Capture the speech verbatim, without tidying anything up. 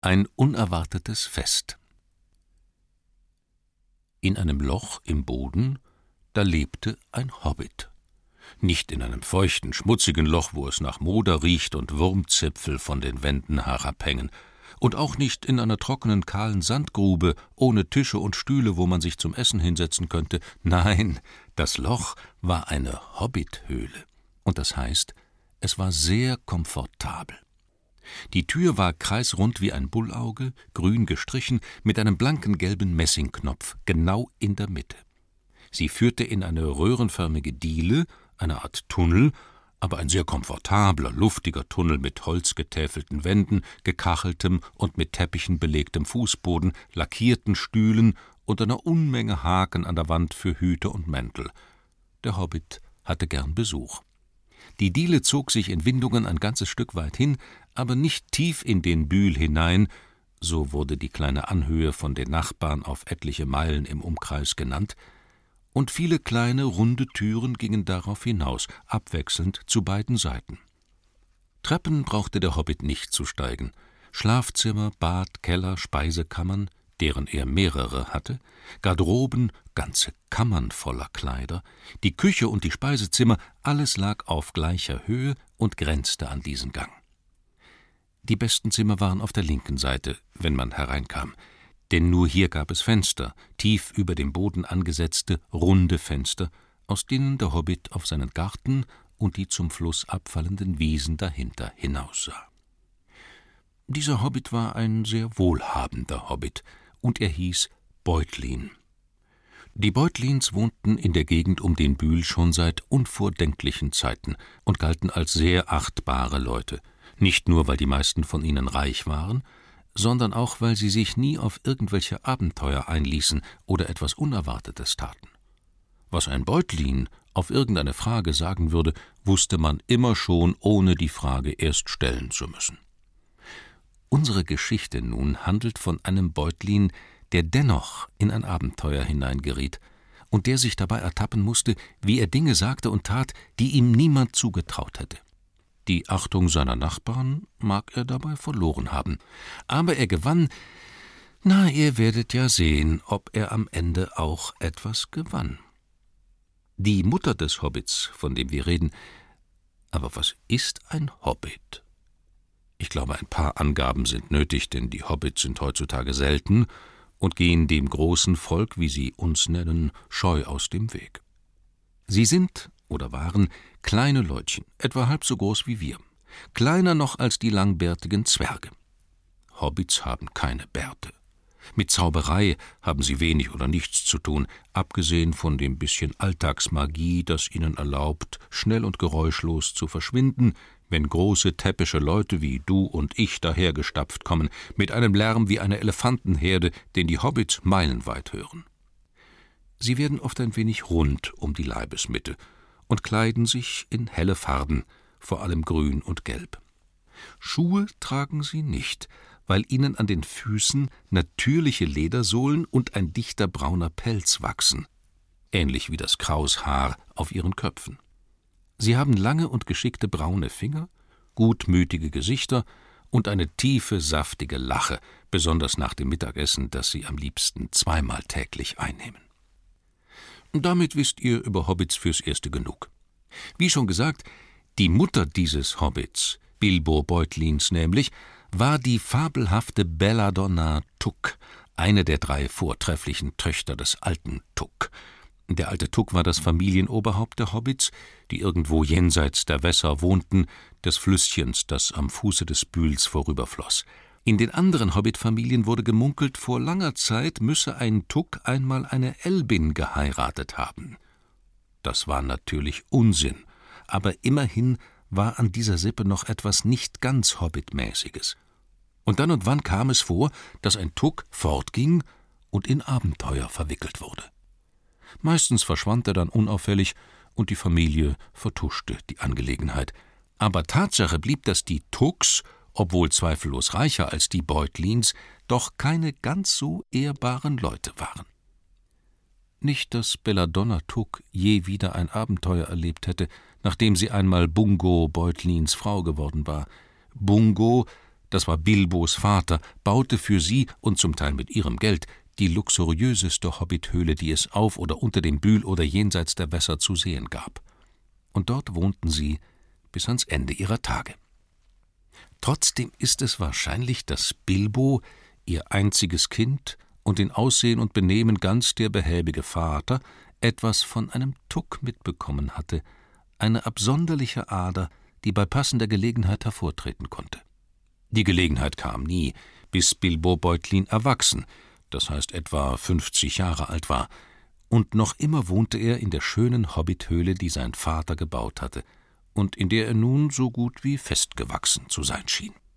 Ein unerwartetes Fest. In einem Loch im Boden, da lebte ein Hobbit. Nicht in einem feuchten, schmutzigen Loch, wo es nach Moder riecht und Wurmzipfel von den Wänden herabhängen, und auch nicht in einer trockenen, kahlen Sandgrube, ohne Tische und Stühle, wo man sich zum Essen hinsetzen könnte. Nein, das Loch war eine Hobbithöhle, und das heißt, es war sehr komfortabel. Die Tür war kreisrund wie ein Bullauge, grün gestrichen, mit einem blanken gelben Messingknopf, genau in der Mitte. Sie führte in eine röhrenförmige Diele, eine Art Tunnel, aber ein sehr komfortabler, luftiger Tunnel mit holzgetäfelten Wänden, gekacheltem und mit Teppichen belegtem Fußboden, lackierten Stühlen und einer Unmenge Haken an der Wand für Hüte und Mäntel. Der Hobbit hatte gern Besuch. Die Diele zog sich in Windungen ein ganzes Stück weit hin, aber nicht tief in den Bühl hinein, so wurde die kleine Anhöhe von den Nachbarn auf etliche Meilen im Umkreis genannt, und viele kleine, runde Türen gingen darauf hinaus, abwechselnd zu beiden Seiten. Treppen brauchte der Hobbit nicht zu steigen. Schlafzimmer, Bad, Keller, Speisekammern, deren er mehrere hatte, Garderoben, ganze Kammern voller Kleider, die Küche und die Speisezimmer, alles lag auf gleicher Höhe und grenzte an diesen Gang. Die besten Zimmer waren auf der linken Seite, wenn man hereinkam, denn nur hier gab es Fenster, tief über dem Boden angesetzte, runde Fenster, aus denen der Hobbit auf seinen Garten und die zum Fluss abfallenden Wiesen dahinter hinaussah. Dieser Hobbit war ein sehr wohlhabender Hobbit, und er hieß Beutlin. Die Beutlins wohnten in der Gegend um den Bühl schon seit unvordenklichen Zeiten und galten als sehr achtbare Leute, nicht nur, weil die meisten von ihnen reich waren, sondern auch, weil sie sich nie auf irgendwelche Abenteuer einließen oder etwas Unerwartetes taten. Was ein Beutlin auf irgendeine Frage sagen würde, wusste man immer schon, ohne die Frage erst stellen zu müssen. Unsere Geschichte nun handelt von einem Beutlin, der dennoch in ein Abenteuer hineingeriet und der sich dabei ertappen musste, wie er Dinge sagte und tat, die ihm niemand zugetraut hätte. Die Achtung seiner Nachbarn mag er dabei verloren haben, aber er gewann, na, ihr werdet ja sehen, ob er am Ende auch etwas gewann. Die Mutter des Hobbits, von dem wir reden, aber was ist ein Hobbit? Ich glaube, ein paar Angaben sind nötig, denn die Hobbits sind heutzutage selten und gehen dem großen Volk, wie sie uns nennen, scheu aus dem Weg. Sie sind oder waren kleine Leutchen, etwa halb so groß wie wir, kleiner noch als die langbärtigen Zwerge. Hobbits haben keine Bärte. Mit Zauberei haben sie wenig oder nichts zu tun, abgesehen von dem bisschen Alltagsmagie, das ihnen erlaubt, schnell und geräuschlos zu verschwinden, wenn große täppische Leute wie du und ich dahergestapft kommen, mit einem Lärm wie eine Elefantenherde, den die Hobbits meilenweit hören. Sie werden oft ein wenig rund um die Leibesmitte und kleiden sich in helle Farben, vor allem grün und gelb. Schuhe tragen sie nicht, weil ihnen an den Füßen natürliche Ledersohlen und ein dichter brauner Pelz wachsen, ähnlich wie das Kraushaar auf ihren Köpfen. Sie haben lange und geschickte braune Finger, gutmütige Gesichter und eine tiefe, saftige Lache, besonders nach dem Mittagessen, das sie am liebsten zweimal täglich einnehmen. Damit wisst ihr über Hobbits fürs Erste genug. Wie schon gesagt, die Mutter dieses Hobbits, Bilbo Beutlins nämlich, war die fabelhafte Belladonna Tuck, eine der drei vortrefflichen Töchter des alten Tuck. Der alte Tuck war das Familienoberhaupt der Hobbits, die irgendwo jenseits der Wässer wohnten, des Flüsschens, das am Fuße des Bühls vorüberfloss. In den anderen Hobbit-Familien wurde gemunkelt, vor langer Zeit müsse ein Tuck einmal eine Elbin geheiratet haben. Das war natürlich Unsinn, aber immerhin war an dieser Sippe noch etwas nicht ganz Hobbitmäßiges. Und dann und wann kam es vor, dass ein Tuck fortging und in Abenteuer verwickelt wurde. Meistens verschwand er dann unauffällig und die Familie vertuschte die Angelegenheit. Aber Tatsache blieb, dass die Tucks, obwohl zweifellos reicher als die Beutlins, doch keine ganz so ehrbaren Leute waren. Nicht, dass Belladonna Tuck je wieder ein Abenteuer erlebt hätte, nachdem sie einmal Bungo Beutlins Frau geworden war. Bungo, das war Bilbos Vater, baute für sie und zum Teil mit ihrem Geld die luxuriöseste Hobbithöhle, die es auf oder unter dem Bühl oder jenseits der Wässer zu sehen gab. Und dort wohnten sie bis ans Ende ihrer Tage. Trotzdem ist es wahrscheinlich, dass Bilbo, ihr einziges Kind und in Aussehen und Benehmen ganz der behäbige Vater, etwas von einem Tuck mitbekommen hatte, eine absonderliche Ader, die bei passender Gelegenheit hervortreten konnte. Die Gelegenheit kam nie, bis Bilbo Beutlin erwachsen, das heißt etwa fünfzig Jahre alt war, und noch immer wohnte er in der schönen Hobbithöhle, die sein Vater gebaut hatte, und in der er nun so gut wie festgewachsen zu sein schien.